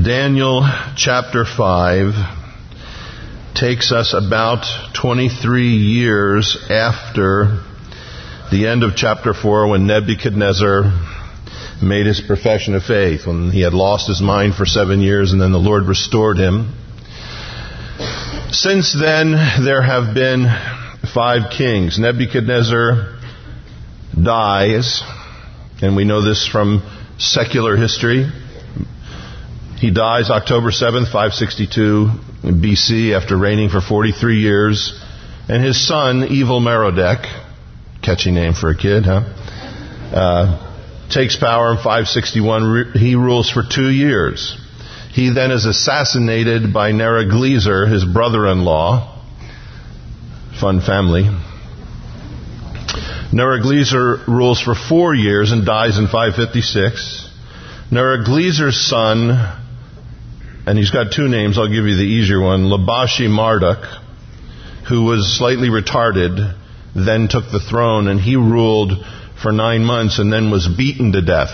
Daniel chapter 5 takes us about 23 years after the end of chapter 4, when Nebuchadnezzar made his profession of faith, when he had lost his mind for 7 years and then the Lord restored him. Since then, there have been 5 kings. Nebuchadnezzar dies, and we know this from secular history. He dies October 7th, 562 BC, after reigning for 43 years. And his son, Evil Merodach, catchy name for a kid, takes power in 561. He rules for 2 years. He then is assassinated by Neriglissar, his brother-in-law. Fun family. Neriglissar rules for 4 years and dies in 556. Neriglissar's son, and he's got 2 names, I'll give you the easier one, Labashi Marduk, who was slightly retarded, then took the throne, and he ruled for 9 months and then was beaten to death.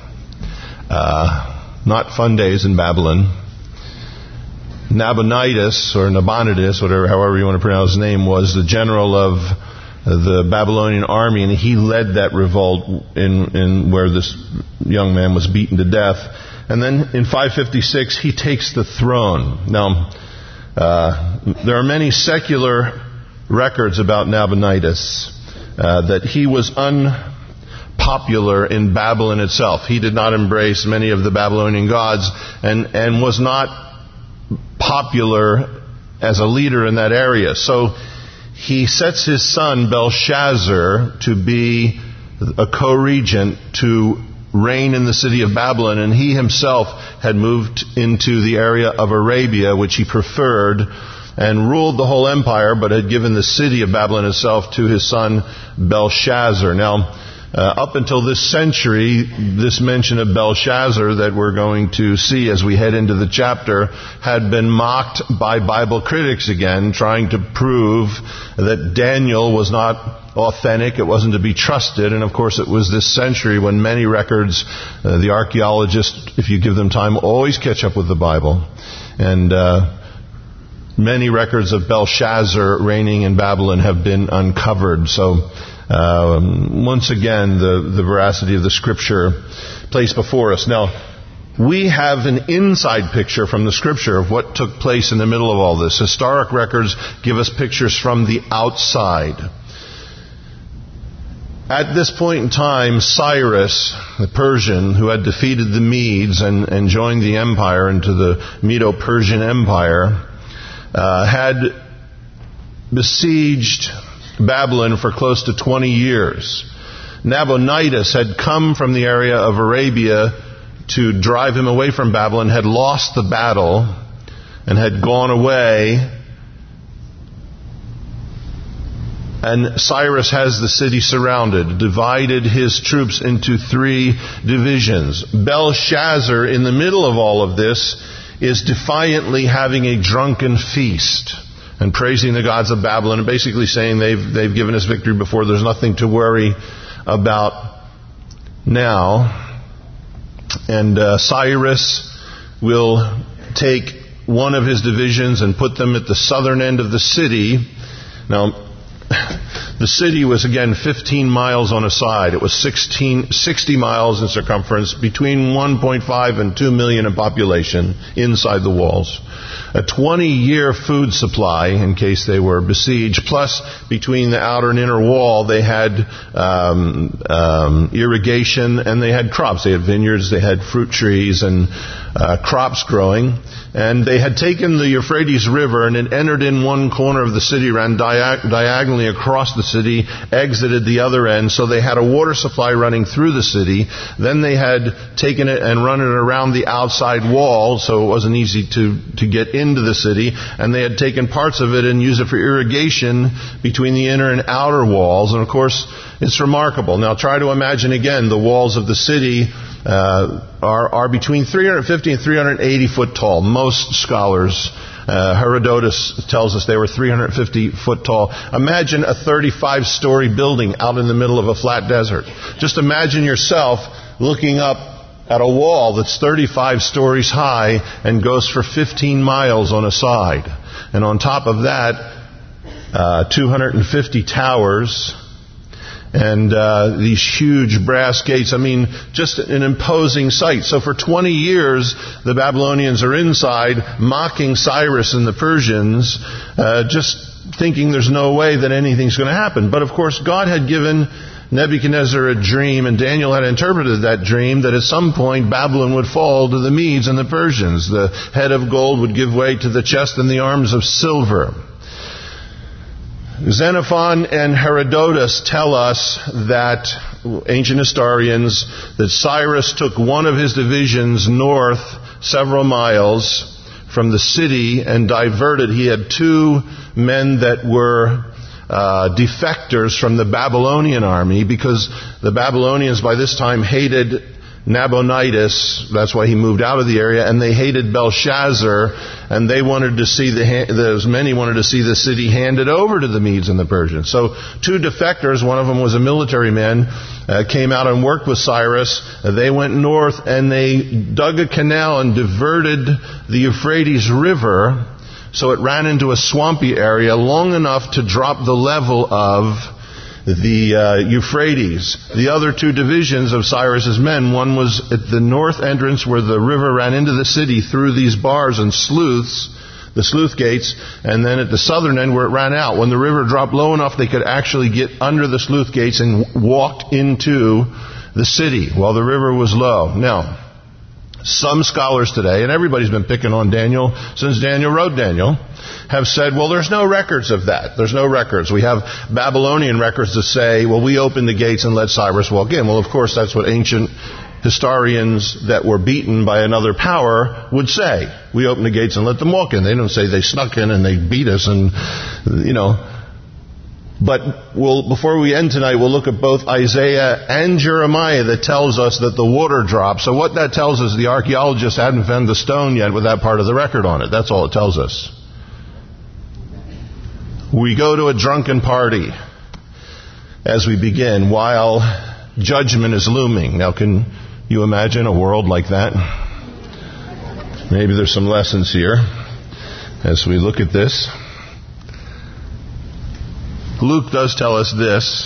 Not fun days in Babylon. Nabonidus, or Nabonidus, however you want to pronounce his name, was the general of the Babylonian army, and he led that revolt in where this young man was beaten to death. And then in 556, he takes the throne. Now, there are many secular records about Nabonidus, that he was unpopular in Babylon itself. He did not embrace many of the Babylonian gods and was not popular as a leader in that area. So he sets his son Belshazzar to be a co-regent to reign in the city of Babylon, and he himself had moved into the area of Arabia, which he preferred, and ruled the whole empire, but had given the city of Babylon itself to his son Belshazzar. Now, up until this century, this mention of Belshazzar that we're going to see as we head into the chapter had been mocked by Bible critics again, trying to prove that Daniel was not authentic, it wasn't to be trusted. And of course it was this century when many records, the archaeologists, if you give them time, always catch up with the Bible. And many records of Belshazzar reigning in Babylon have been uncovered. So once again, the veracity of the Scripture placed before us. Now, we have an inside picture from the Scripture of what took place in the middle of all this. Historic records give us pictures from the outside. At this point in time, Cyrus, the Persian, who had defeated the Medes and joined the empire into the Medo-Persian Empire, had besieged Babylon for close to 20 years. Nabonidus had come from the area of Arabia to drive him away from Babylon, had lost the battle, and had gone away. And Cyrus has the city surrounded, divided his troops into 3 divisions. Belshazzar, in the middle of all of this, is defiantly having a drunken feast and praising the gods of Babylon, and basically saying they've given us victory before, there's nothing to worry about now. And Cyrus will take one of his divisions and put them at the southern end of the city. Now, the city was, again, 15 miles on a side. It was 60 miles in circumference, between 1.5 and 2 million in population inside the walls. A 20-year food supply in case they were besieged, plus between the outer and inner wall they had irrigation and they had crops. They had vineyards, they had fruit trees and crops growing. And they had taken the Euphrates River and it entered in one corner of the city, ran diagonally across the city, exited the other end. So they had a water supply running through the city. Then they had taken it and run it around the outside wall, so it wasn't easy to get into the city. And they had taken parts of it and used it for irrigation between the inner and outer walls. And of course, it's remarkable. Now try to imagine again, the walls of the city are between 350 and 380 foot tall. Most scholars, Herodotus tells us they were 350 foot tall. Imagine a 35-story building out in the middle of a flat desert. Just imagine yourself looking up at a wall that's 35 stories high and goes for 15 miles on a side. And on top of that, 250 towers and these huge brass gates. I mean, just an imposing sight. So for 20 years, the Babylonians are inside mocking Cyrus and the Persians, just thinking there's no way that anything's going to happen. But of course, God had given Nebuchadnezzar a dream, and Daniel had interpreted that dream, that at some point Babylon would fall to the Medes and the Persians. The head of gold would give way to the chest and the arms of silver. Xenophon and Herodotus tell us that, ancient historians, that Cyrus took one of his divisions north several miles from the city and diverted. He had 2 men that were defectors from the Babylonian army, because the Babylonians by this time hated Nabonidus. That's why he moved out of the area, and they hated Belshazzar, and they wanted to see many wanted to see the city handed over to the Medes and the Persians. So 2 defectors, one of them was a military man, came out and worked with Cyrus. They went north and they dug a canal and diverted the Euphrates River so it ran into a swampy area long enough to drop the level of the Euphrates. The other 2 divisions of Cyrus's men, one was at the north entrance where the river ran into the city through these bars and sluices, the sluice gates, and then at the southern end where it ran out. When the river dropped low enough, they could actually get under the sluice gates and walked into the city while the river was low. Now, some scholars today, and everybody's been picking on Daniel since Daniel wrote Daniel, have said, well, there's no records of that. There's no records. We have Babylonian records that say, well, we opened the gates and let Cyrus walk in. Well, of course, that's what ancient historians that were beaten by another power would say. We opened the gates and let them walk in. They don't say they snuck in and they beat us and, But before we end tonight, we'll look at both Isaiah and Jeremiah that tells us that the water dropped. So what that tells us, the archaeologists hadn't found the stone yet with that part of the record on it. That's all it tells us. We go to a drunken party as we begin while judgment is looming. Now, can you imagine a world like that? Maybe there's some lessons here as we look at this. Luke does tell us this.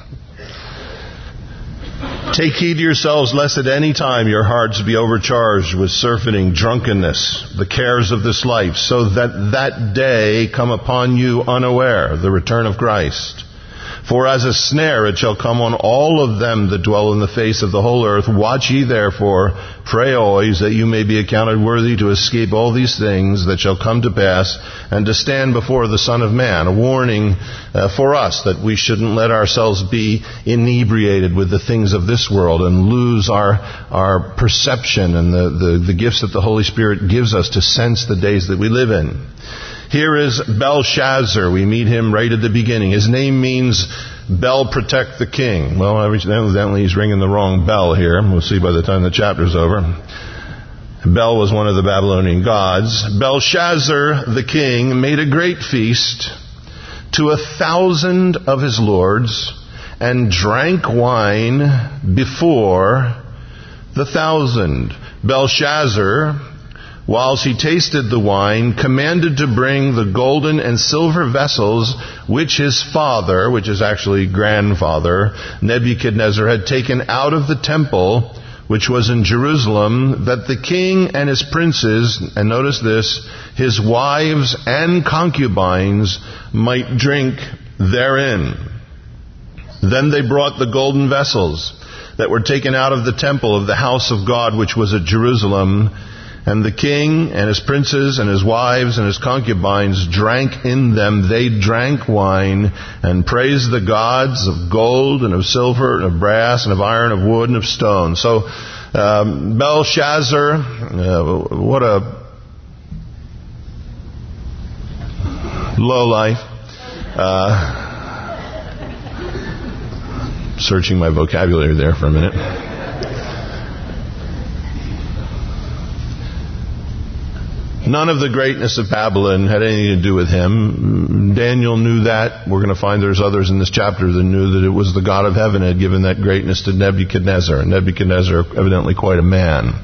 Take heed to yourselves, lest at any time your hearts be overcharged with surfeiting, drunkenness, the cares of this life, so that day come upon you unaware, the return of Christ. For as a snare it shall come on all of them that dwell in the face of the whole earth. Watch ye therefore, pray always, that you may be accounted worthy to escape all these things that shall come to pass, and to stand before the Son of Man. A warning for us that we shouldn't let ourselves be inebriated with the things of this world and lose our perception and the gifts that the Holy Spirit gives us to sense the days that we live in. Here is Belshazzar. We meet him right at the beginning. His name means Bel, protect the king. Well, evidently he's ringing the wrong bell here. We'll see by the time the chapter's over. Bel was one of the Babylonian gods. Belshazzar, the king, made a great feast to 1,000 of his lords and drank wine before the 1,000. Belshazzar, whilst he tasted the wine, commanded to bring the golden and silver vessels which his father, which is actually grandfather, Nebuchadnezzar, had taken out of the temple, which was in Jerusalem, that the king and his princes, and notice this, his wives and concubines might drink therein. Then they brought the golden vessels that were taken out of the temple of the house of God, which was at Jerusalem, and the king and his princes and his wives and his concubines drank in them. They drank wine and praised the gods of gold and of silver and of brass and of iron, of wood and of stone. So Belshazzar, what a low life. Searching my vocabulary there for a minute. None of the greatness of Babylon had anything to do with him. Daniel knew that. We're going to find there's others in this chapter that knew that it was the God of heaven had given that greatness to Nebuchadnezzar. Nebuchadnezzar, evidently quite a man.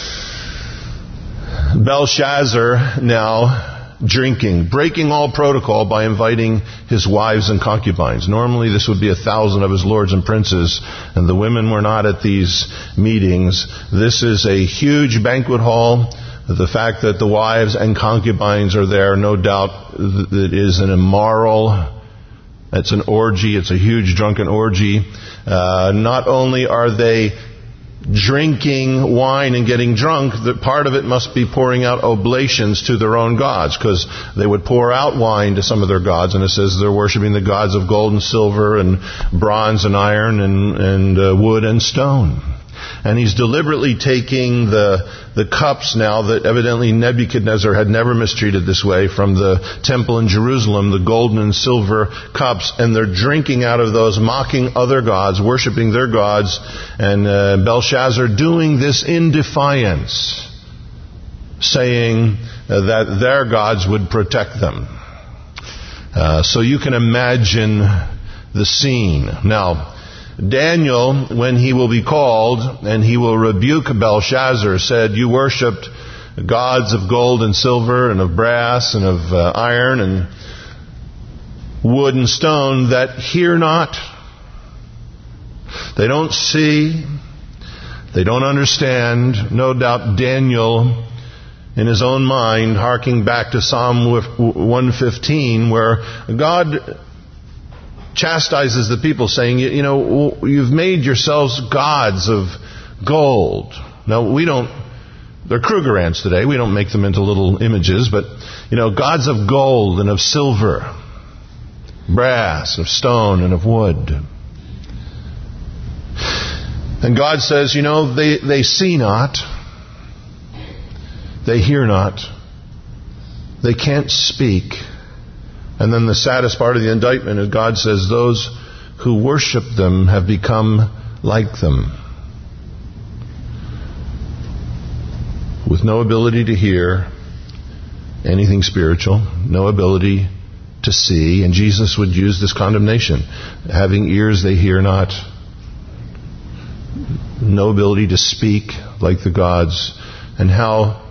Belshazzar now drinking, breaking all protocol by inviting his wives and concubines. Normally this would be 1,000 of his lords and princes, and the women were not at these meetings. This is a huge banquet hall. The fact that the wives and concubines are there, no doubt, that is an immoral, it's an orgy, it's a huge drunken orgy. Not only are they drinking wine and getting drunk, that part of it must be pouring out oblations to their own gods, because they would pour out wine to some of their gods, and it says they're worshiping the gods of gold and silver and bronze and iron and wood and stone. And he's deliberately taking the cups now that evidently Nebuchadnezzar had never mistreated this way from the temple in Jerusalem, the golden and silver cups, and they're drinking out of those, mocking other gods, worshiping their gods, and Belshazzar doing this in defiance, saying that their gods would protect them. So you can imagine the scene. Now, Daniel, when he will be called and he will rebuke Belshazzar, said, "You worshipped gods of gold and silver and of brass and of iron and wood and stone that hear not." They don't see. They don't understand. No doubt Daniel, in his own mind, harking back to Psalm 115, where God chastises the people, saying, you know, you've made yourselves gods of gold. Now, they're Kruger ants today. We don't make them into little images, but, gods of gold and of silver, brass, of stone, and of wood. And God says, they see not, they hear not, they can't speak. And then the saddest part of the indictment is God says those who worship them have become like them, with no ability to hear anything spiritual, no ability to see. And Jesus would use this condemnation. Having ears they hear not, no ability to speak like the gods, and how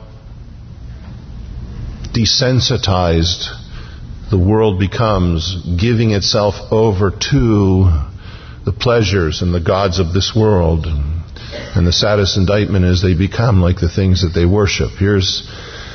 desensitized the world becomes, giving itself over to the pleasures and the gods of this world. And the saddest indictment is they become like the things that they worship. Here's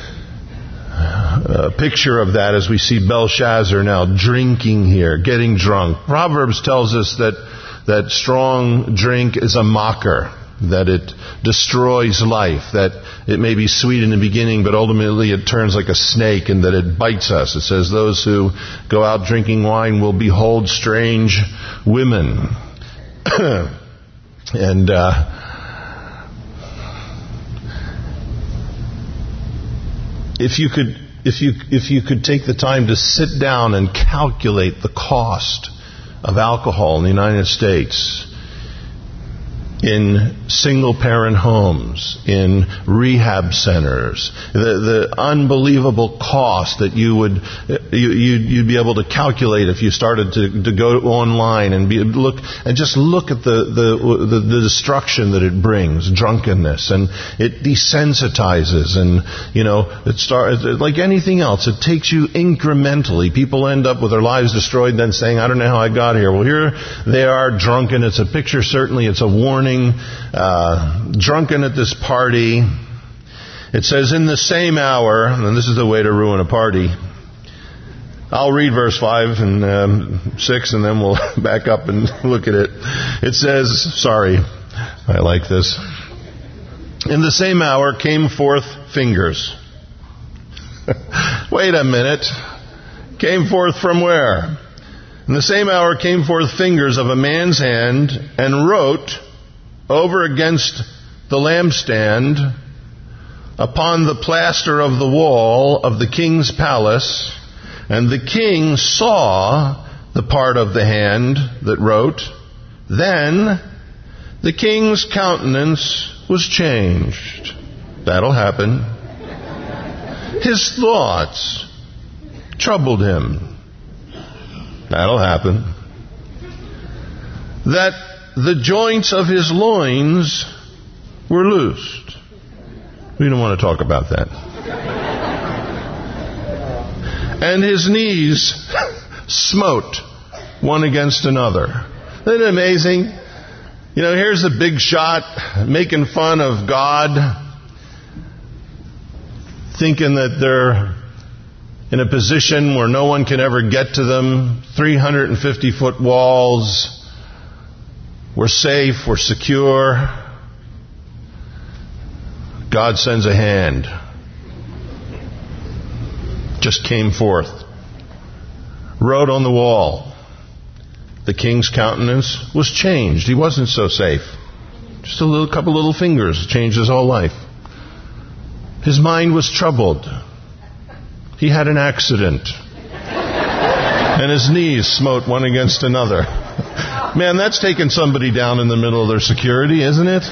a picture of that as we see Belshazzar now drinking here, getting drunk. Proverbs tells us that strong drink is a mocker, that it destroys life, that it may be sweet in the beginning, but ultimately it turns like a snake, and that it bites us. It says those who go out drinking wine will behold strange women. And if you could take the time to sit down and calculate the cost of alcohol in the United States, in single-parent homes, in rehab centers, the unbelievable cost that you'd be able to calculate if you started to go online and look at the destruction that it brings, drunkenness, and it desensitizes, and it starts like anything else. It takes you incrementally. People end up with their lives destroyed, then saying, "I don't know how I got here." Well, here they are drunken. It's a picture, certainly. It's a warning. Drunken at this party. It says, in the same hour, and this is the way to ruin a party. I'll read verse 5 and 6, and then we'll back up and look at it. It says, I like this. In the same hour came forth fingers. Wait a minute. Came forth from where? In the same hour came forth fingers of a man's hand, and wrote over against the lampstand upon the plaster of the wall of the king's palace. And the king saw the part of the hand that wrote. Then the king's countenance was changed. That'll happen. His thoughts troubled him. That'll happen. That the joints of his loins were loosed. We don't want to talk about that. And his knees smote one against another. Isn't it amazing? You know, here's a big shot making fun of God, thinking that they're in a position where no one can ever get to them. 350-foot walls. We're safe. We're secure. God sends a hand. Just came forth. Wrote on the wall. The king's countenance was changed. He wasn't so safe. Just a couple little fingers changed his whole life. His mind was troubled. He had an accident. And his knees smote one against another. Man, that's taking somebody down in the middle of their security, isn't it?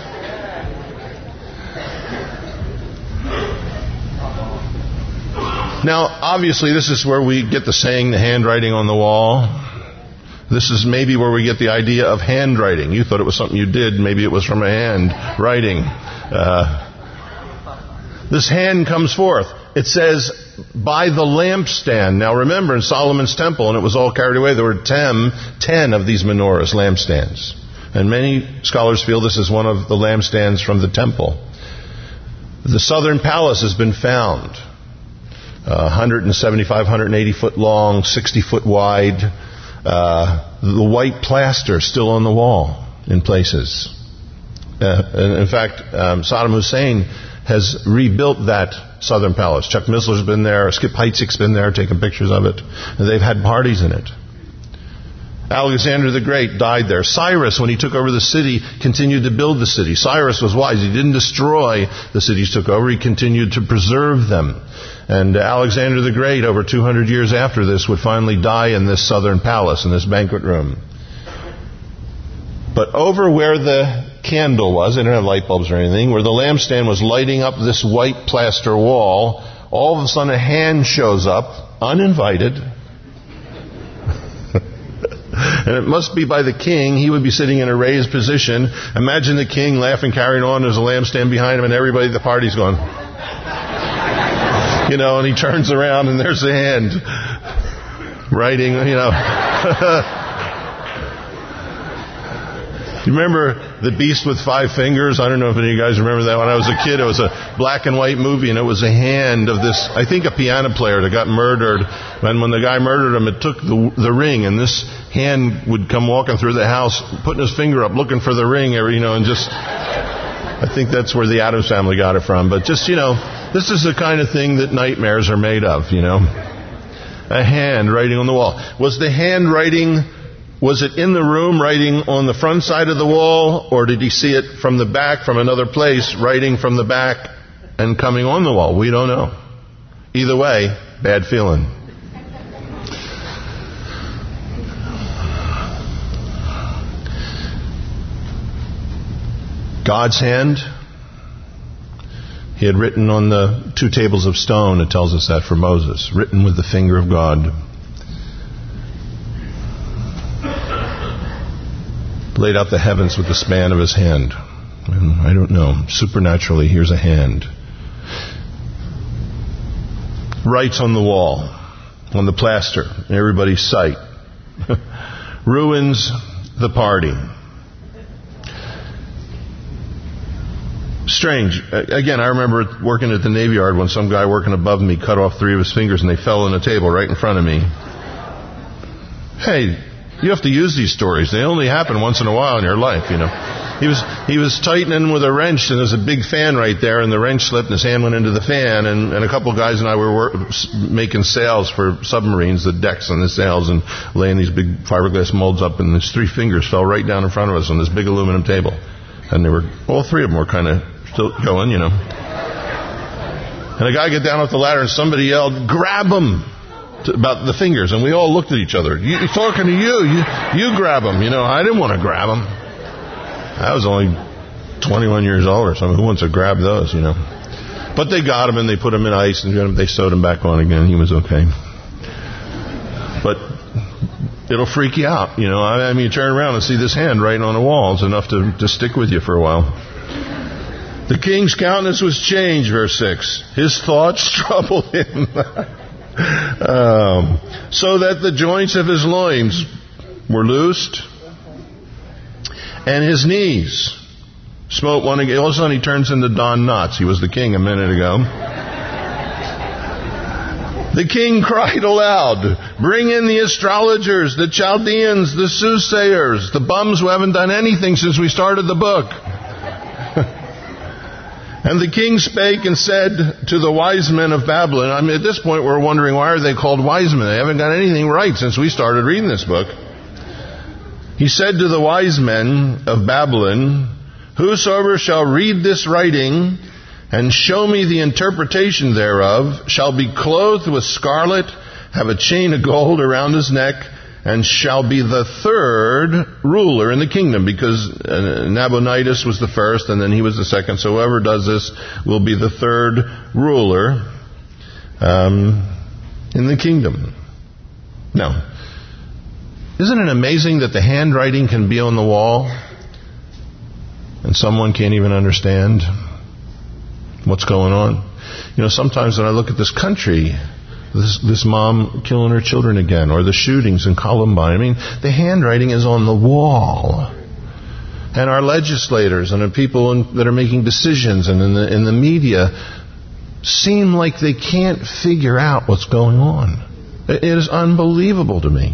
Now, obviously, this is where we get the saying, the handwriting on the wall. This is maybe where we get the idea of handwriting. You thought it was something you did. Maybe it was from a hand writing. This hand comes forth. It says, by the lampstand. Now remember, in Solomon's temple, and it was all carried away, there were 10 of these menorahs, lampstands. And many scholars feel this is one of the lampstands from the temple. The southern palace has been found. 175, 180 foot long, 60 foot wide. The white plaster still on the wall in places. In fact, Saddam Hussein has rebuilt that southern palace. Chuck Missler's been there. Skip Heitzig's been there taking pictures of it. And they've had parties in it. Alexander the Great died there. Cyrus, when he took over the city, continued to build the city. Cyrus was wise. He didn't destroy the cities he took over. He continued to preserve them. And Alexander the Great, over 200 years after this, would finally die in this southern palace, in this banquet room. But over where the candle was, they didn't have light bulbs or anything, where the lampstand was lighting up this white plaster wall, all of a sudden a hand shows up, uninvited. And it must be by the king. He would be sitting in a raised position. Imagine the king laughing, carrying on. There's a lampstand behind him, and everybody at the party's going. You know, and he turns around, and there's the hand writing, you know. You remember The Beast with Five Fingers? I don't know if any of you guys remember that. When I was a kid, it was a black and white movie, and it was a hand of this, I think a piano player that got murdered. And when the guy murdered him, it took the ring, and this hand would come walking through the house, putting his finger up, looking for the ring, you know, and just... I think that's where the Addams Family got it from. But just, you know, this is the kind of thing that nightmares are made of, you know. A hand writing on the wall. Was the hand writing... Was it in the room, writing on the front side of the wall, or did he see it from the back, from another place, writing from the back and coming on the wall? We don't know. Either way, bad feeling. God's hand, he had written on the 2 tables of stone, it tells us that for Moses, written with the finger of God. Laid out the heavens with the span of his hand. And I don't know. Supernaturally, here's a hand. Writes on the wall, on the plaster, in everybody's sight. Ruins the party. Strange. Again, I remember working at the Navy Yard when some guy working above me cut off 3 of his fingers and they fell on a table right in front of me. Hey, you have to use these stories. They only happen once in a while in your life, you know. He was tightening with a wrench, and there's a big fan right there, and the wrench slipped, and his hand went into the fan, and a couple of guys and I were making sails for submarines, the decks on the sails, and laying these big fiberglass molds up, and his 3 fingers fell right down in front of us on this big aluminum table. And they were, all 3 of them were kind of still going, you know. And a guy got down off the ladder, and somebody yelled, "Grab him!" About the fingers, and we all looked at each other. He's talking to you. You grab him. You know, I didn't want to grab him. I was only 21 years old or something. Who wants to grab those, you know? But they got him and they put him in ice and they sewed him back on again. He was okay. But it'll freak you out, you know. I mean, you turn around and see this hand writing on the wall. It's enough to stick with you for a while. The king's countenance was changed, verse 6. His thoughts troubled him. So that the joints of his loins were loosed, and his knees smote one again. All of a sudden he turns into Don Knotts. He was the king a minute ago. The king cried aloud, bring in the astrologers, the Chaldeans, the soothsayers, the bums who haven't done anything since we started the book. And the king spake and said to the wise men of Babylon, I mean, at this point we're wondering, why are they called wise men? They haven't done anything right since we started reading this book. He said to the wise men of Babylon, whosoever shall read this writing and show me the interpretation thereof shall be clothed with scarlet, have a chain of gold around his neck, and shall be the third ruler in the kingdom, because Nabonidus was the first and then he was the second. So whoever does this will be the third ruler in the kingdom. Now, isn't it amazing that the handwriting can be on the wall and someone can't even understand what's going on? You know, sometimes when I look at this country, this mom killing her children again, or the shootings in Columbine. I mean, the handwriting is on the wall. And our legislators and the people that are making decisions and in the media seem like they can't figure out what's going on. It is unbelievable to me.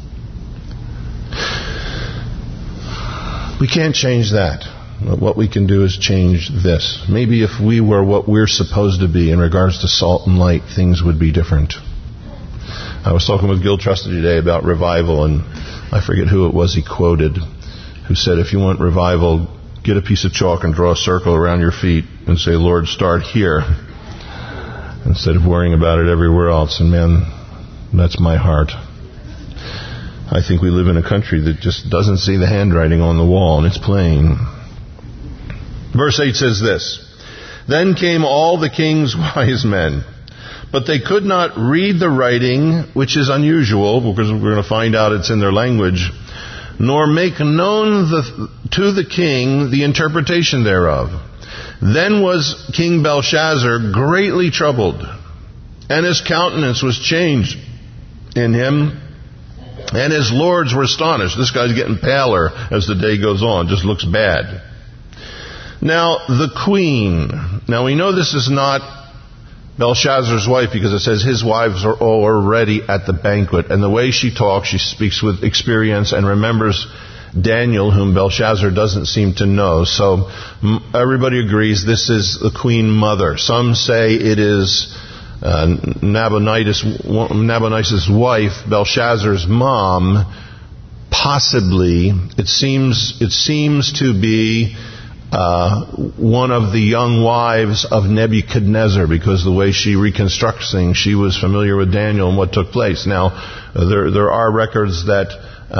We can't change that. What we can do is change this. Maybe if we were what we're supposed to be in regards to salt and light, things would be different. I was talking with Gil Trusty today about revival, and I forget who it was he quoted, who said, if you want revival, get a piece of chalk and draw a circle around your feet and say, Lord, start here, instead of worrying about it everywhere else. And man, that's my heart. I think we live in a country that just doesn't see the handwriting on the wall, and it's plain. Verse 8 says this, then came all the king's wise men, but they could not read the writing, which is unusual, because we're going to find out it's in their language, nor make known to the king the interpretation thereof. Then was King Belshazzar greatly troubled, and his countenance was changed in him, and his lords were astonished. This guy's getting paler as the day goes on, just looks bad. Now, the queen. Now, we know this is not Belshazzar's wife, because it says his wives are already at the banquet. And the way she talks, she speaks with experience and remembers Daniel, whom Belshazzar doesn't seem to know. So everybody agrees this is the queen mother. Some say it is Nabonidus' wife, Belshazzar's mom. Possibly, it seems to be one of the young wives of Nebuchadnezzar, because the way she reconstructs things, she was familiar with Daniel and what took place. Now, there are records that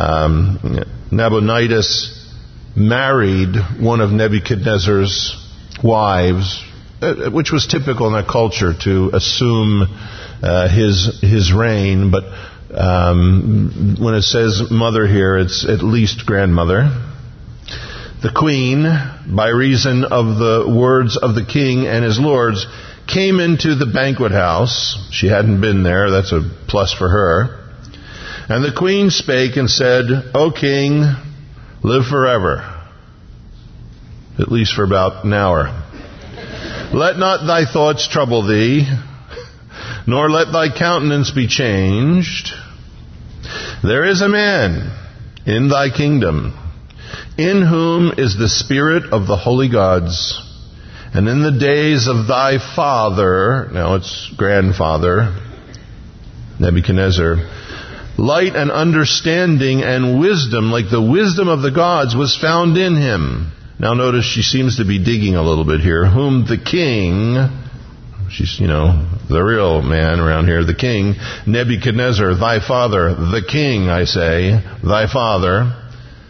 Nabonidus married one of Nebuchadnezzar's wives, which was typical in that culture to assume his reign. But when it says mother here, it's at least grandmother. The queen, by reason of the words of the king and his lords, came into the banquet house. She hadn't been there. That's a plus for her. And the queen spake and said, O king, live forever. At least for about an hour. Let not thy thoughts trouble thee, nor let thy countenance be changed. There is a man in thy kingdom, in whom is the spirit of the holy gods. And in the days of thy father, now it's grandfather, Nebuchadnezzar, light and understanding and wisdom, like the wisdom of the gods, was found in him. Now notice she seems to be digging a little bit here. Whom the king, she's, the real man around here, the king, Nebuchadnezzar, thy father, the king, I say, thy father,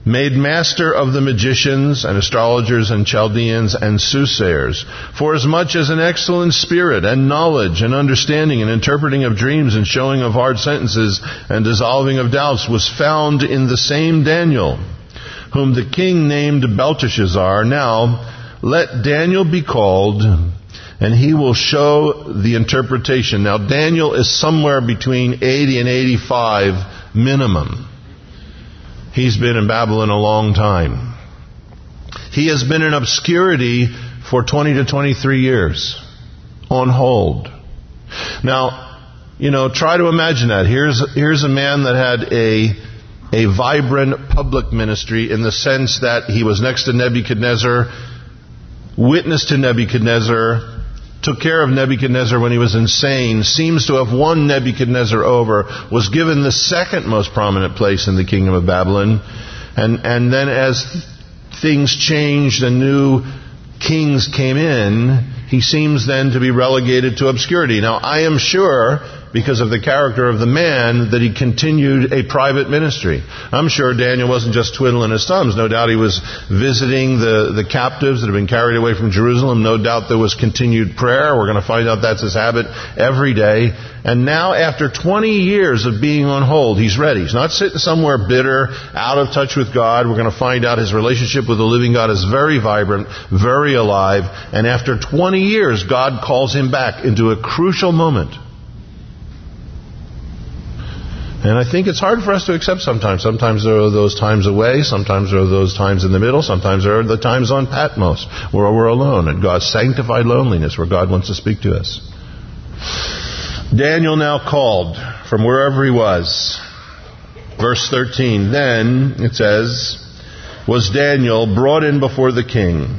made master of the magicians and astrologers and Chaldeans and soothsayers, forasmuch as an excellent spirit and knowledge and understanding and interpreting of dreams and showing of hard sentences and dissolving of doubts was found in the same Daniel, whom the king named Belteshazzar. Now let Daniel be called, and he will show the interpretation. Now Daniel is somewhere between 80 and 85 minimum. He's been in Babylon a long time. He has been in obscurity for 20 to 23 years. On hold. Now, try to imagine that. Here's a man that had a vibrant public ministry in the sense that he was next to Nebuchadnezzar, witnessed to Nebuchadnezzar, took care of Nebuchadnezzar when he was insane, seems to have won Nebuchadnezzar over, was given the second most prominent place in the kingdom of Babylon. And then as things changed and new kings came in, he seems then to be relegated to obscurity. Now, I am sure, because of the character of the man, that he continued a private ministry. I'm sure Daniel wasn't just twiddling his thumbs. No doubt he was visiting the captives that have been carried away from Jerusalem. No doubt there was continued prayer. We're going to find out that's his habit every day. And now, after 20 years of being on hold, he's ready. He's not sitting somewhere bitter, out of touch with God. We're going to find out his relationship with the living God is very vibrant, very alive. And after 20 years, God calls him back into a crucial moment. And I think it's hard for us to accept sometimes. Sometimes there are those times away. Sometimes there are those times in the middle. Sometimes there are the times on Patmos where we're alone in God's sanctified loneliness, where God wants to speak to us. Daniel now called from wherever he was. Verse 13, then, it says, was Daniel brought in before the king.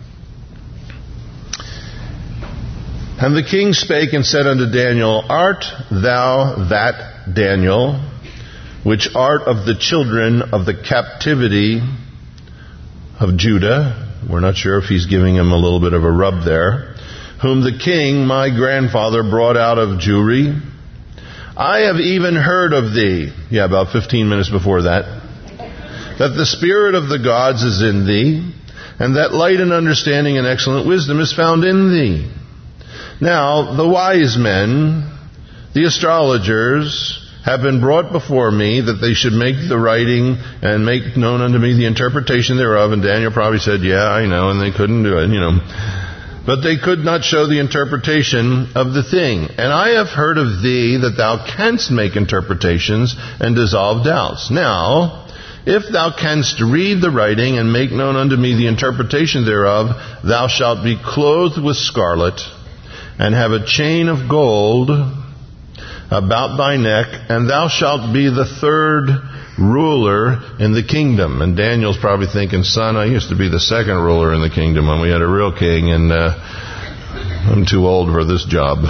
And the king spake and said unto Daniel, art thou that Daniel, which art of the children of the captivity of Judah? We're not sure if he's giving him a little bit of a rub there. Whom the king, my grandfather, brought out of Jewry. I have even heard of thee. Yeah, about 15 minutes before that. That the spirit of the gods is in thee, and that light and understanding and excellent wisdom is found in thee. Now, the wise men, the astrologers, have been brought before me that they should make the writing and make known unto me the interpretation thereof. And Daniel probably said, yeah, I know, and they couldn't do it, But they could not show the interpretation of the thing. And I have heard of thee that thou canst make interpretations and dissolve doubts. Now, if thou canst read the writing and make known unto me the interpretation thereof, thou shalt be clothed with scarlet, and have a chain of gold about thy neck, and thou shalt be the third ruler in the kingdom. And Daniel's probably thinking, son, I used to be the second ruler in the kingdom when we had a real king, and I'm too old for this job.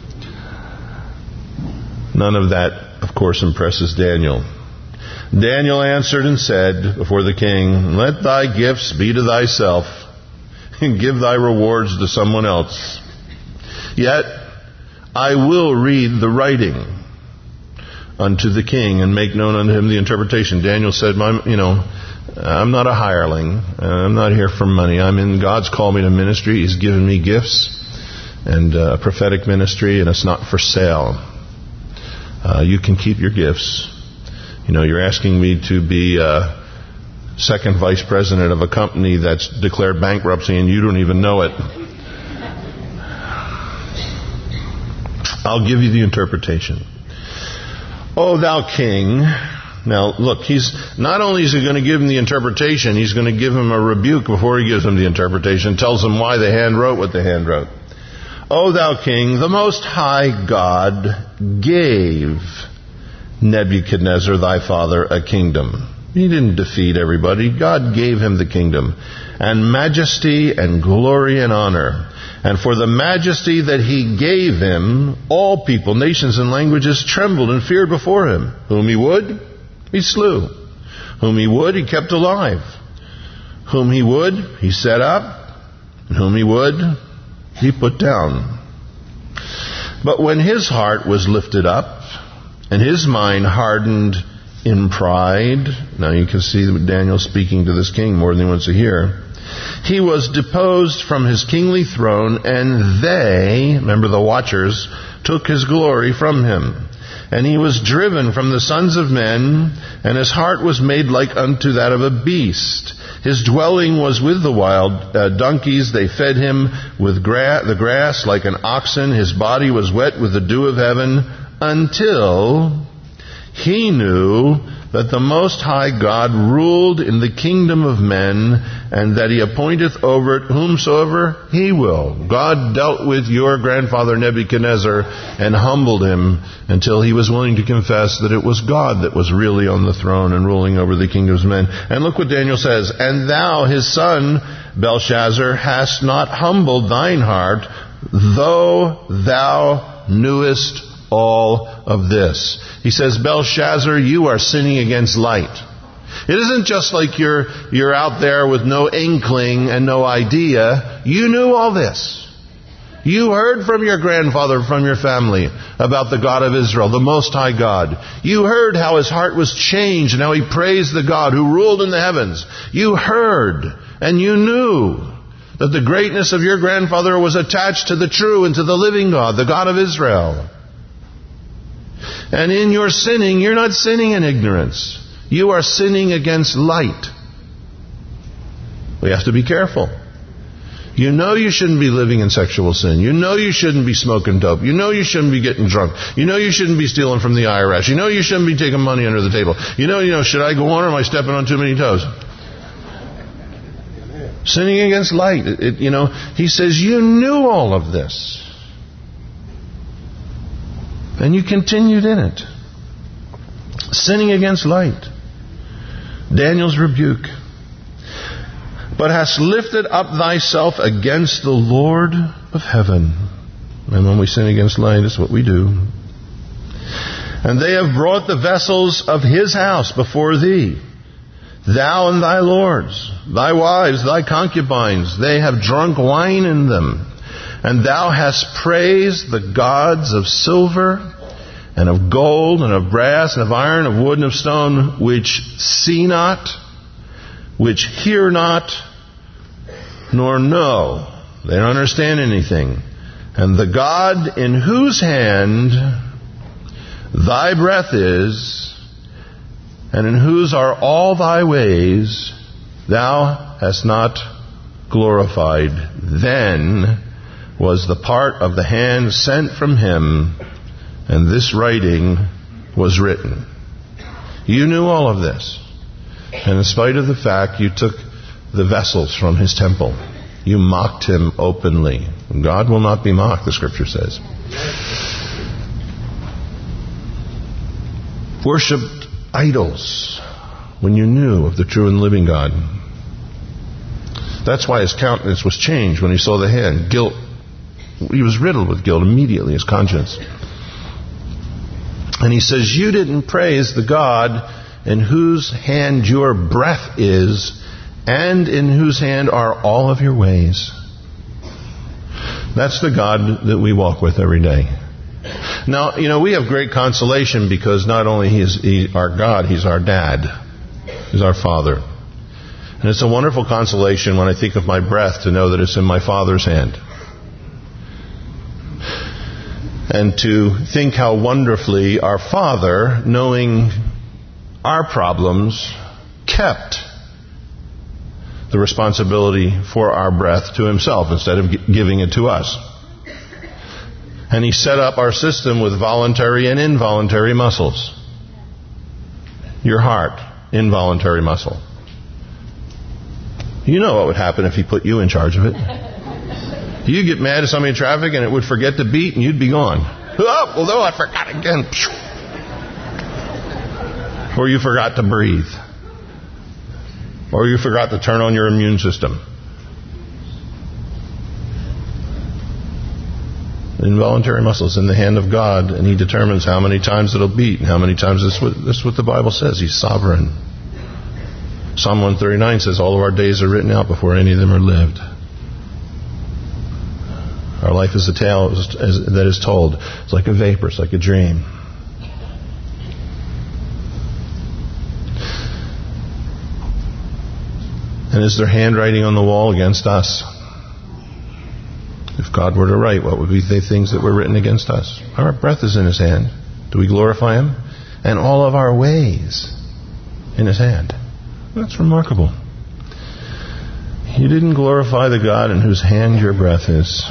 None of that, of course, impresses Daniel. Daniel answered and said before the king, let thy gifts be to thyself, and give thy rewards to someone else. Yet I will read the writing unto the king and make known unto him the interpretation. Daniel said, I'm not a hireling. I'm not here for money. God's called me to ministry. He's given me gifts and a prophetic ministry, and it's not for sale. You can keep your gifts. You're asking me to be second vice president of a company that's declared bankruptcy and you don't even know it. I'll give you the interpretation. O thou king. Now, look, he's not only is he going to give him the interpretation, he's going to give him a rebuke before he gives him the interpretation, tells him why the hand wrote what the hand wrote. O thou king, the Most High God gave Nebuchadnezzar thy father a kingdom. He didn't defeat everybody. God gave him the kingdom, and majesty and glory and honor. And for the majesty that he gave him, all people, nations, and languages trembled and feared before him. Whom he would, he slew. Whom he would, he kept alive. Whom he would, he set up. And whom he would, he put down. But when his heart was lifted up, and his mind hardened in pride. Now you can see Daniel speaking to this king more than he wants to hear. He was deposed from his kingly throne, and they, remember the watchers, took his glory from him. And he was driven from the sons of men, and his heart was made like unto that of a beast. His dwelling was with the wild donkeys. They fed him with the grass like an oxen. His body was wet with the dew of heaven, until he knew that the Most High God ruled in the kingdom of men, and that he appointeth over it whomsoever he will. God dealt with your grandfather Nebuchadnezzar and humbled him until he was willing to confess that it was God that was really on the throne and ruling over the kingdoms of men. And look what Daniel says, and thou, his son, Belshazzar, hast not humbled thine heart, though thou knewest all of this. He says, Belshazzar, you are sinning against light. It isn't just like you're out there with no inkling and no idea. You knew all this. You heard from your grandfather, from your family, about the God of Israel, the Most High God. You heard how his heart was changed and how he praised the God who ruled in the heavens. You heard and you knew that the greatness of your grandfather was attached to the true and to the living God, the God of Israel. And in your sinning, you're not sinning in ignorance. You are sinning against light. We have to be careful. You know you shouldn't be living in sexual sin. You know you shouldn't be smoking dope. You know you shouldn't be getting drunk. You know you shouldn't be stealing from the IRS. You know you shouldn't be taking money under the table. You know, should I go on or am I stepping on too many toes? Sinning against light. He says you knew all of this. And you continued in it. Sinning against light. Daniel's rebuke. But hast lifted up thyself against the Lord of heaven. And when we sin against light, that's what we do. And they have brought the vessels of his house before thee. Thou and thy lords, thy wives, thy concubines, they have drunk wine in them. And thou hast praised the gods of silver and of gold and of brass and of iron, of wood and of stone, which see not, which hear not, nor know. They don't understand anything. And the God in whose hand thy breath is, and in whose are all thy ways, thou hast not glorified. Then was the part of the hand sent from him, and this writing was written. You knew all of this. And in spite of the fact you took the vessels from his temple, you mocked him openly. God will not be mocked, the scripture says. Worshipped idols when you knew of the true and living God. That's why his countenance was changed when he saw the hand. Guilt. He was riddled with guilt immediately, his conscience. And he says, you didn't praise the God in whose hand your breath is, and in whose hand are all of your ways. That's the God that we walk with every day. Now, we have great consolation because not only is he our God, he's our dad. He's our Father. And it's a wonderful consolation when I think of my breath to know that it's in my Father's hand. And to think how wonderfully our Father, knowing our problems, kept the responsibility for our breath to himself instead of giving it to us. And he set up our system with voluntary and involuntary muscles. Your heart, involuntary muscle. You know what would happen if he put you in charge of it. You get mad at somebody in traffic and it would forget to beat and you'd be gone. Oh, well, I forgot again. Or you forgot to breathe. Or you forgot to turn on your immune system. Involuntary muscles in the hand of God, and he determines how many times it'll beat and how many times. That's what the Bible says. He's sovereign. Psalm 139 says all of our days are written out before any of them are lived. Our life is a tale that is told. It's like a vapor. It's like a dream. And is there handwriting on the wall against us? If God were to write, what would be the things that were written against us? Our breath is in His hand. Do we glorify Him? And all of our ways in His hand. That's remarkable. You didn't glorify the God in whose hand your breath is.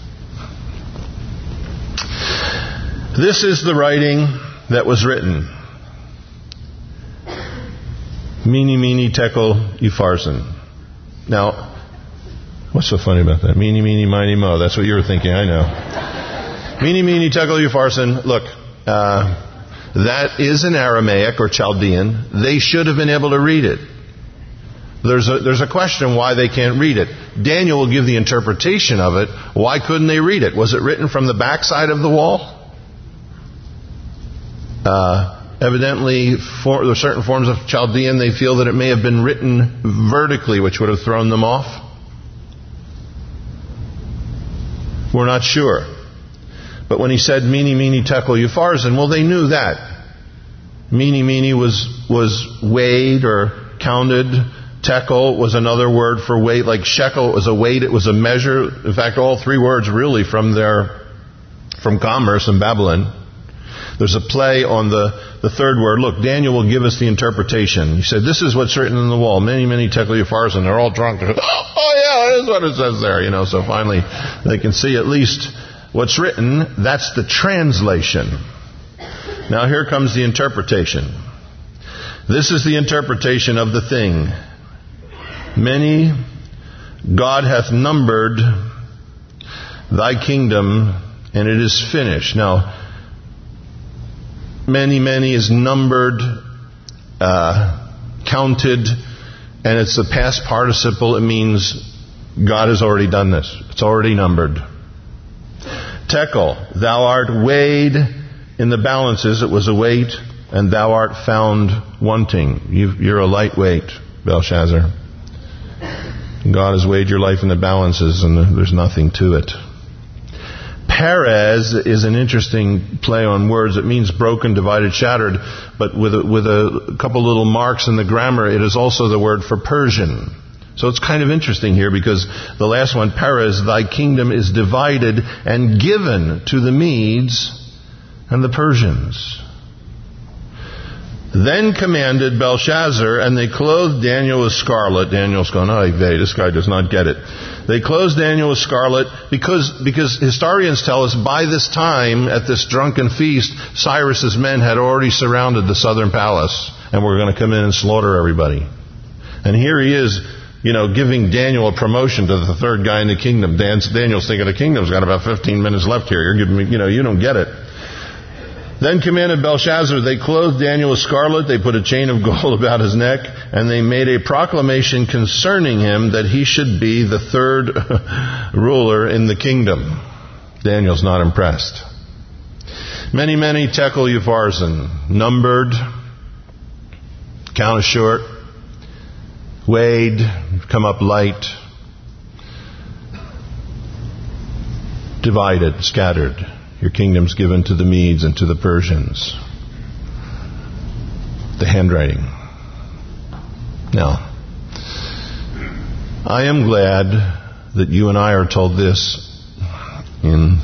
This is the writing that was written. Mene, mene, tekel, upharsin. Now, what's so funny about that? Mene, mene, mene, mo. That's what you were thinking, I know. Mene, mene, tekel, upharsin. Look, that is an Aramaic or Chaldean. They should have been able to read it. There's a question why they can't read it. Daniel will give the interpretation of it. Why couldn't they read it? Was it written from the backside of the wall? Evidently, there are certain forms of Chaldean, they feel that it may have been written vertically, which would have thrown them off. We're not sure. But when he said, Mene, mene, tekel, upharsin, well, they knew that. Mene, mene was weighed or counted. Tekel was another word for weight, like shekel. It was a weight, it was a measure. In fact, all three words really from commerce in Babylon. There's a play on the third word. Look, Daniel will give us the interpretation. He said, this is what's written on the wall. Mene, mene, tekel, upharsin. They're all drunk. Oh, yeah, that is what it says there. So finally they can see at least what's written. That's the translation. Now here comes the interpretation. This is the interpretation of the thing. Many, God hath numbered thy kingdom, and it is finished. Now, many is numbered, counted, and it's the past participle. It means God has already done this. It's already numbered. Tekel, thou art weighed in the balances. It was a weight, and thou art found wanting. You're a lightweight, Belshazzar. God has weighed your life in the balances, and there's nothing to it. Perez is an interesting play on words. It means broken, divided, shattered, but with a couple little marks in the grammar, it is also the word for Persian. So it's kind of interesting here because the last one, Perez, thy kingdom is divided and given to the Medes and the Persians. Then commanded Belshazzar, and they clothed Daniel with scarlet. Daniel's going, this guy does not get it. They clothed Daniel with scarlet because historians tell us by this time, at this drunken feast, Cyrus's men had already surrounded the southern palace and were going to come in and slaughter everybody. And here he is, giving Daniel a promotion to the third guy in the kingdom. Daniel's thinking the kingdom's got about 15 minutes left here. You're giving me, you don't get it. Then commanded Belshazzar, they clothed Daniel with scarlet, they put a chain of gold about his neck, and they made a proclamation concerning him that he should be the third ruler in the kingdom. Daniel's not impressed. Mene, tekel, upharsin, numbered, counted short, weighed, come up light, divided, scattered. Your kingdom's given to the Medes and to the Persians. The handwriting. Now, I am glad that you and I are told this in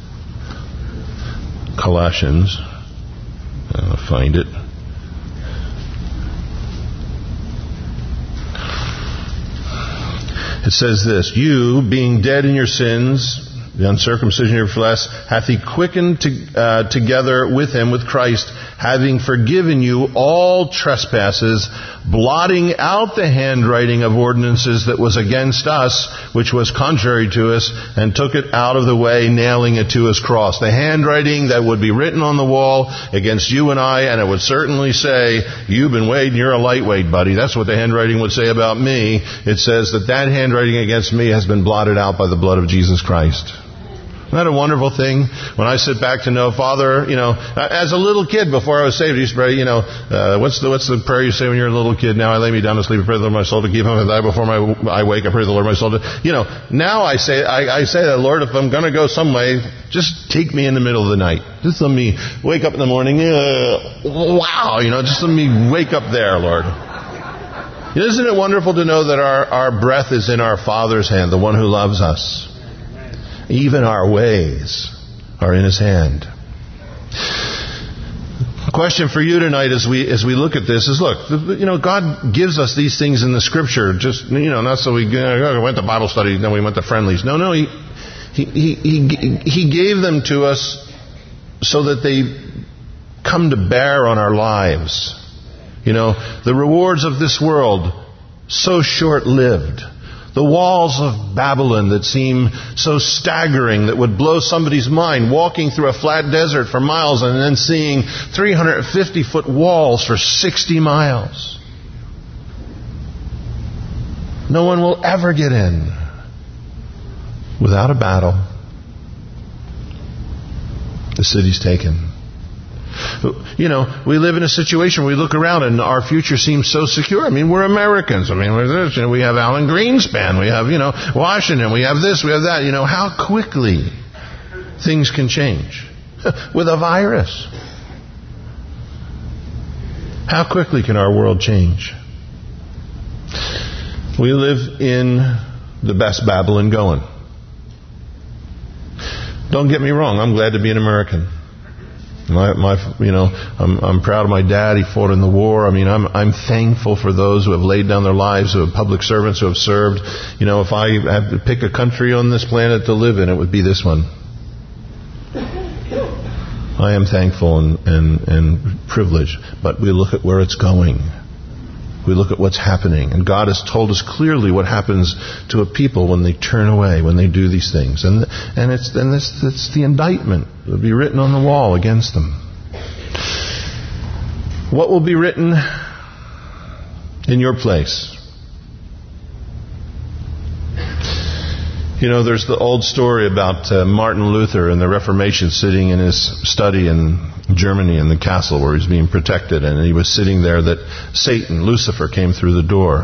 Colossians. I'll find it. It says this, you, being dead in your sins, the uncircumcision of your flesh, hath he quickened together with him, with Christ, having forgiven you all trespasses, blotting out the handwriting of ordinances that was against us, which was contrary to us, and took it out of the way, nailing it to his cross. The handwriting that would be written on the wall against you and I, and it would certainly say, you've been weighed and you're a lightweight, buddy. That's what the handwriting would say about me. It says that handwriting against me has been blotted out by the blood of Jesus Christ. Isn't that a wonderful thing? When I sit back to know, Father, as a little kid before I was saved, I used to pray, what's the prayer you say when you're a little kid? Now I lay me down to sleep, I pray the Lord my soul to keep him, and die before I wake, I pray the Lord my soul to, now I say that, Lord, if I'm going to go some way, just take me in the middle of the night. Just let me wake up in the morning, just let me wake up there, Lord. Isn't it wonderful to know that our breath is in our Father's hand, the one who loves us? Even our ways are in His hand. The question for you tonight as we look at this is, look, God gives us these things in the Scripture, just, not so we went to Bible study, then we went to Friendlies. No, He gave them to us so that they come to bear on our lives. The rewards of this world, so short-lived. The walls of Babylon that seem so staggering, that would blow somebody's mind, walking through a flat desert for miles and then seeing 350-foot walls for 60 miles. No one will ever get in without a battle. The city's taken. We live in a situation where we look around and our future seems so secure. We're Americans. We have Alan Greenspan. We have, Washington. We have this, we have that. How quickly things can change with a virus. How quickly can our world change? We live in the best Babylon going. Don't get me wrong. I'm glad to be an American. I'm proud of my dad. He fought in the war. I'm thankful for those who have laid down their lives, who have public servants who have served. If I had to pick a country on this planet to live in, it would be this one. I am thankful and privileged, but we look at where it's going. We look at what's happening. And God has told us clearly what happens to a people when they turn away, when they do these things. And it's the indictment that will be written on the wall against them. What will be written in your place? There's the old story about Martin Luther and the Reformation sitting in his study in Germany in the castle where he's being protected, and he was sitting there that Satan, Lucifer, came through the door.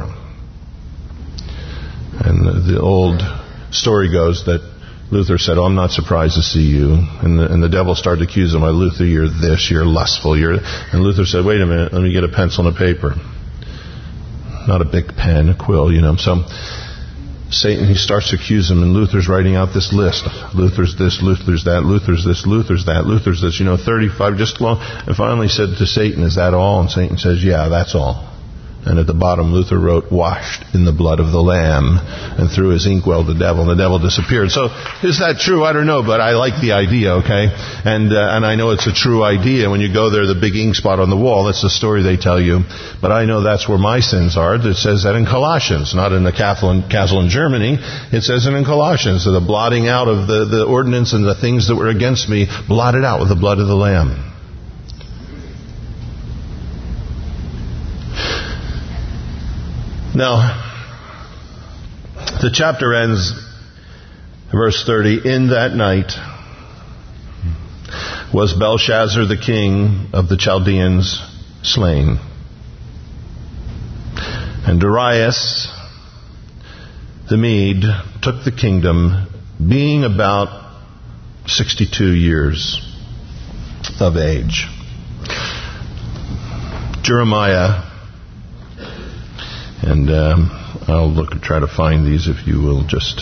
And the old story goes that Luther said, I'm not surprised to see you. And the devil started to accuse him, Luther, you're this, you're lustful. And Luther said, wait a minute, let me get a pencil and a paper. Not a big pen, a quill, So Satan, he starts to accuse him, and Luther's writing out this list. Luther's this, Luther's that, Luther's this, Luther's that, Luther's this, 35, just long. And finally said to Satan, is that all? And Satan says, yeah, that's all. And at the bottom, Luther wrote, washed in the blood of the Lamb, and threw his inkwell to the devil, and the devil disappeared. So, is that true? I don't know, but I like the idea, okay? And I know it's a true idea. When you go there, the big ink spot on the wall, that's the story they tell you. But I know that's where my sins are. It says that in Colossians, not in the castle in Germany. It says it in Colossians, so the blotting out of the ordinance and the things that were against me, blotted out with the blood of the Lamb. Now, the chapter ends, verse 30, in that night was Belshazzar the king of the Chaldeans slain. And Darius the Mede took the kingdom, being about 62 years of age. Jeremiah, and I'll try to find these if you will just.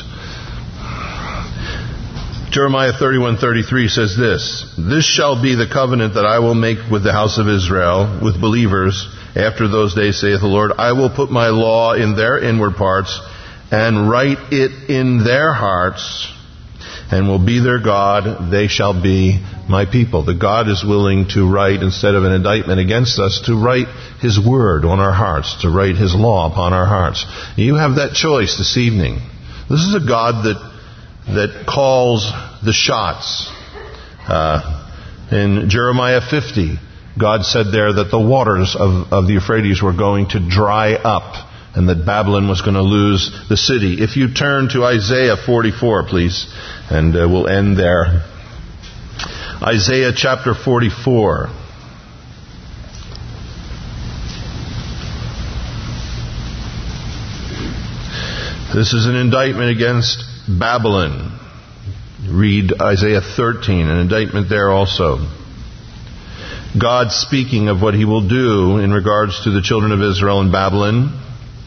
Jeremiah 31:33 says this shall be the covenant that I will make with the house of Israel, with believers, after those days, saith the Lord. I will put my law in their inward parts, and write it in their hearts, and will be their God. They shall be my people. The God is willing to write, instead of an indictment against us, to write His word on our hearts, to write His law upon our hearts. You have that choice this evening. This is a God that calls the shots. In Jeremiah 50, God said there that the waters of the Euphrates were going to dry up, and that Babylon was going to lose the city. If you turn to Isaiah 44, please, and we'll end there. Isaiah chapter 44. This is an indictment against Babylon. Read Isaiah 13, an indictment there also. God speaking of what He will do in regards to the children of Israel in Babylon.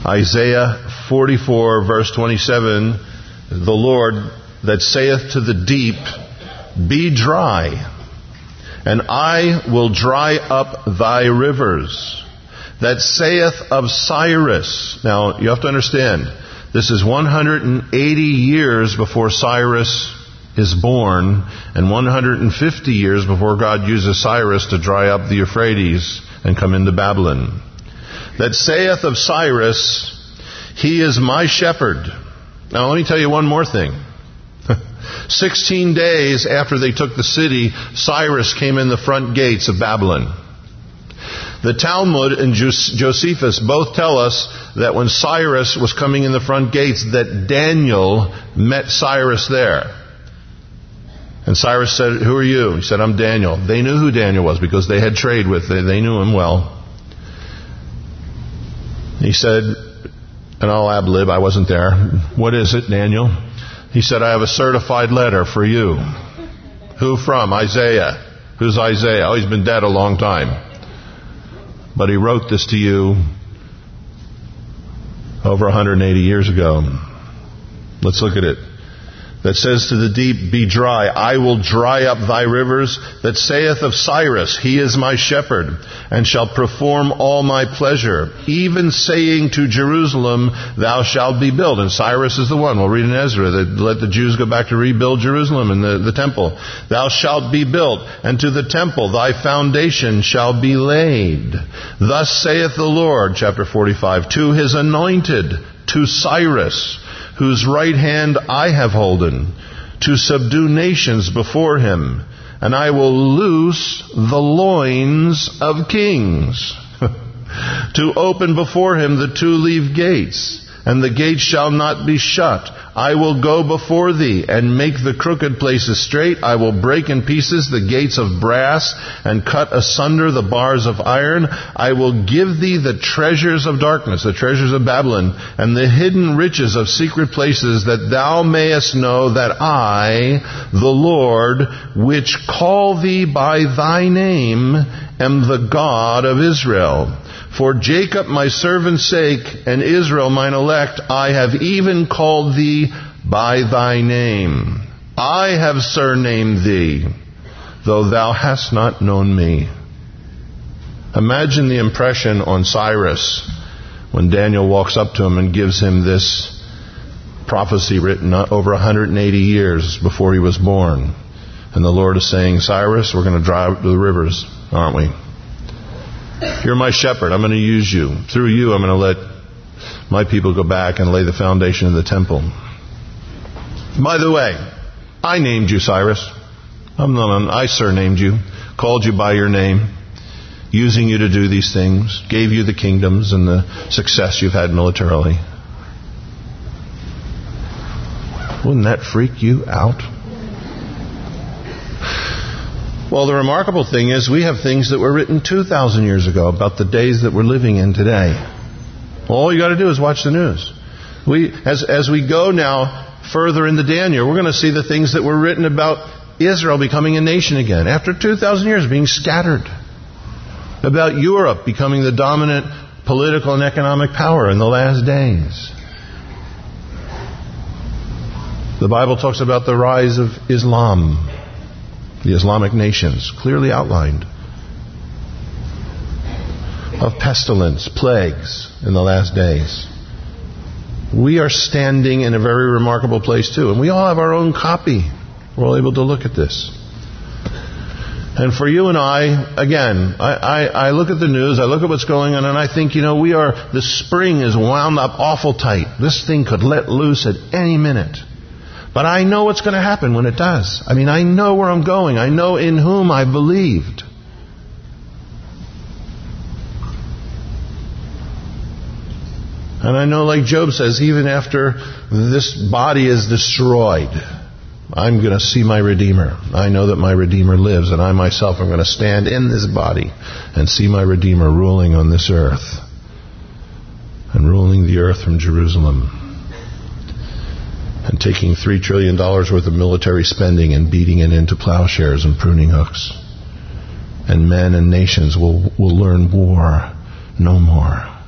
Isaiah 44, verse 27, the Lord that saith to the deep, be dry, and I will dry up thy rivers. That saith of Cyrus. Now, you have to understand, this is 180 years before Cyrus is born, and 150 years before God uses Cyrus to dry up the Euphrates and come into Babylon. That saith of Cyrus, he is my shepherd. Now let me tell you one more thing. 16 days after they took the city, Cyrus came in the front gates of Babylon. The Talmud and Josephus both tell us that when Cyrus was coming in the front gates, that Daniel met Cyrus there. And Cyrus said, who are you? He said, I'm Daniel. They knew who Daniel was because they had trade with him. They knew him well. He said, and I'll ad-lib, I wasn't there. What is it, Daniel? He said, I have a certified letter for you. Who from? Isaiah. Who's Isaiah? Oh, he's been dead a long time. But he wrote this to you over 180 years ago. Let's look at it. That says to the deep, be dry. I will dry up thy rivers. That saith of Cyrus, he is my shepherd, and shall perform all my pleasure. Even saying to Jerusalem, thou shalt be built. And Cyrus is the one. We'll read in Ezra that let the Jews go back to rebuild Jerusalem and the temple. Thou shalt be built, and to the temple thy foundation shall be laid. Thus saith the Lord, chapter 45, to his anointed, to Cyrus, whose right hand I have holden, to subdue nations before him, and I will loose the loins of kings, to open before him the two-leaved gates, and the gates shall not be shut. I will go before thee, and make the crooked places straight. I will break in pieces the gates of brass, and cut asunder the bars of iron. I will give thee the treasures of darkness, the treasures of Babylon, and the hidden riches of secret places, that thou mayest know that I, the Lord, which call thee by thy name, am the God of Israel. For Jacob my servant's sake, and Israel mine elect, I have even called thee by thy name. I have surnamed thee, though thou hast not known me. Imagine the impression on Cyrus when Daniel walks up to him and gives him this prophecy written over 180 years before he was born. And the Lord is saying, Cyrus, we're going to dry up the rivers, aren't we? You're my shepherd. I'm going to use you. Through you, I'm going to let my people go back and lay the foundation of the temple. By the way, I named you Cyrus. I surnamed you, called you by your name, using you to do these things, gave you the kingdoms and the success you've had militarily. Wouldn't that freak you out? Well, the remarkable thing is we have things that were written 2,000 years ago about the days that we're living in today. All you got to do is watch the news. As we go now further into Daniel, we're going to see the things that were written about Israel becoming a nation again after 2,000 years being scattered. About Europe becoming the dominant political and economic power in the last days. The Bible talks about the rise of Islam. The Islamic nations, clearly outlined. Of pestilence, plagues in the last days. We are standing in a very remarkable place too. And we all have our own copy. We're all able to look at this. And for you and I, again, I look at the news, I look at what's going on, and I think, the spring is wound up awful tight. This thing could let loose at any minute. But I know what's going to happen when it does. I know where I'm going. I know in whom I believed. And I know, like Job says, even after this body is destroyed, I'm going to see my Redeemer. I know that my Redeemer lives, and I myself am going to stand in this body and see my Redeemer ruling on this earth. And ruling the earth from Jerusalem. And taking $3 trillion worth of military spending and beating it into plowshares and pruning hooks. And men and nations will learn war no more.